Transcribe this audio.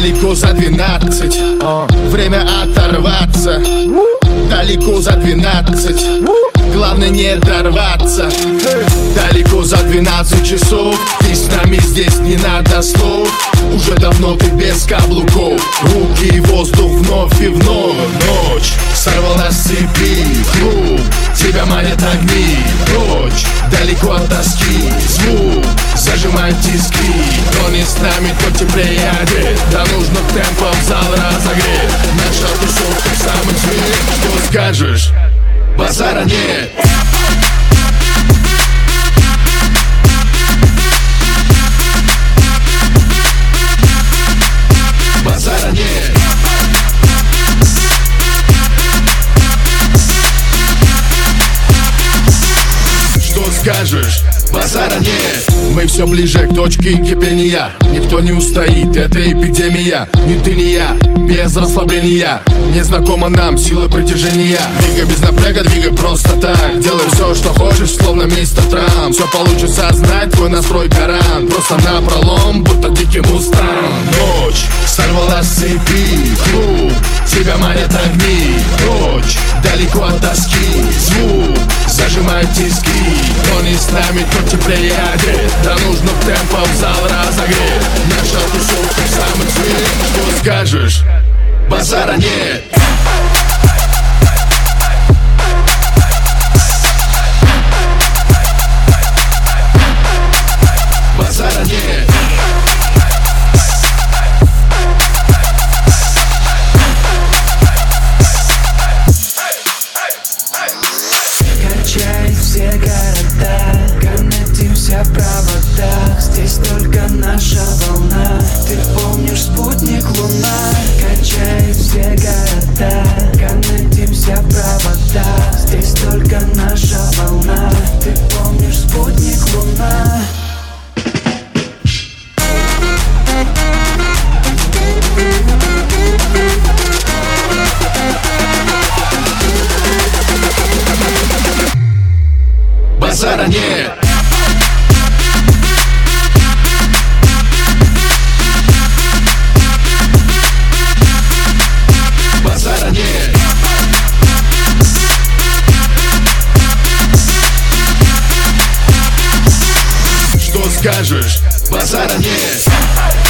Далеко за 12, время оторваться. Далеко за 12, главное не дорваться. Далеко за 12 часов, ты с нами здесь, не надо слов. Уже давно ты без каблуков, руки и воздух вновь и вновь. Ночь сорвалась с цепи, клуб, тебя манят огни. Прочь, далеко от тоски, звук зажимает тиски. Кто не с нами, тот теплее одет. До нужных темпов зал разогрет. Наша тусовка в самый цвет. Что скажешь? Базара нет. Базара нет. Что скажешь? Базара нет. Мы все ближе к точке кипения. Никто не устоит, это эпидемия. Ни ты, ни я, без расслабления. Незнакома нам сила притяжения. Двигай без напряга, двигай просто так. Делай все, что хочешь, словно мистер Трамп. Все получится, знать твой настрой Коран. Просто напролом, будто дикий мустанг. Ночь сорвалась с цепи, клуб, тебя манят огни. Прочь, далеко от тоски, звук зажимает тиски. Кто не с нами, тот теплее одет. До нужных темпов зал разогрет. Наша тусовка в самый цвет. Что скажешь? Базара нет. Базара нет. Качай все города, коннектимся в проводах. Здесь только наша волна. Ты помнишь спутник Луна? Качай все города, коннектимся в проводах. Здесь только наша волна. Ты помнишь спутник Луна? Базара нет. Базара нет. Что скажешь? Базара нет.